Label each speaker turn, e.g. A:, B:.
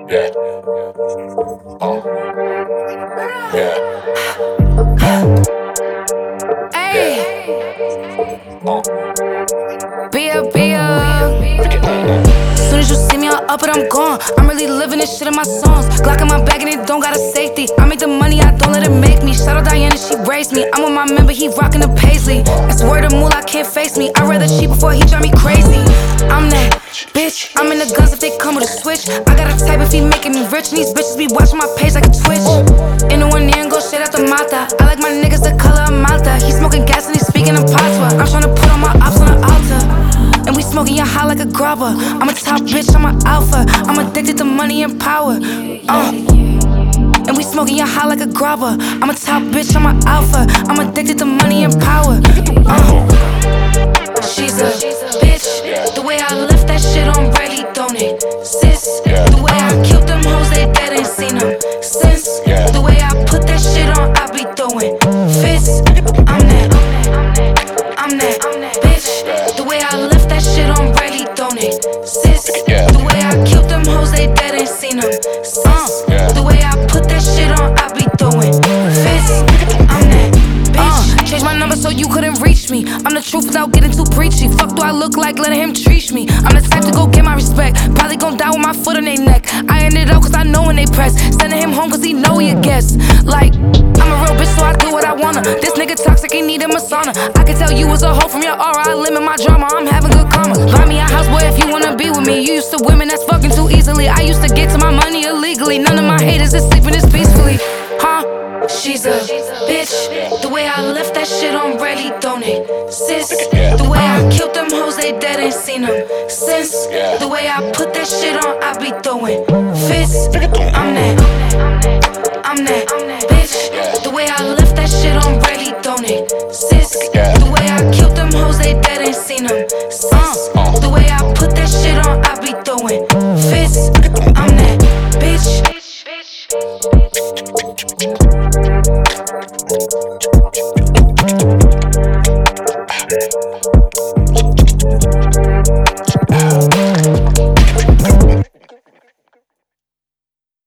A: Yeah. Yeah.
B: Hey,
A: Uh.
B: soon as you see me, I'm up and I'm gone. I'm really living this shit in my songs. Glock in my bag and it don't got a safety. I make the money, I don't let it make me. Shout out Diana, she raised me. I'm with my member, he rockin' the paisley. That's word of moolah, can't face me. I'd rather cheat before he drive me crazy. I'm that bitch, I'm in the guns if they come with a switch. I got a type if he making me rich. And these bitches be watching my page like a Twitch. In the one ear and go straight out the mata. I like my niggas the color of Malta. He smoking gas and he speaking in patois. I'm tryna put all my ops on the altar. And we smoking your high like a grubber. I'm a top bitch, I'm an alpha. I'm addicted to money and power. And we smoking your high like a grubber. I'm a top bitch, I'm an alpha. I'm addicted to money and power. She's a bitch. The way I left that shit on Riley, don't it? Sis, the way I killed them hoes, they dead, ain't seen them since. The way I put that shit on, I be throwing fists. I'm that bitch. The way I left that shit on Riley, don't it? Sis, the way I killed them hoes, they dead, ain't seen them since. The way I put that shit on, I be throwing fists. I'm that bitch. Changed my number so you couldn't reach me. I'm the truth without getting too preachy. Fuck do I look like letting him treat me? I'm the type to go get my respect. Probably gon' die with my foot on their neck. I ended up cause I know when they press. Sending him home cause he know he a guest. Like, I'm a real bitch so I do what I wanna. This nigga toxic, he need a sauna. I can tell you was a hoe from your aura. I limit my drama, I'm having good karma. Buy me a house, boy, if you wanna be with me. You used to women that's fucking too easily. I used to get to my money illegally. None of my haters is sleeping this peacefully. She's a bitch. The way I left that shit on Riley, don't it? Sis, the way I killed them hoes, they dead, ain't seen them since. The way I put that shit on, I be throwing fists. I'm that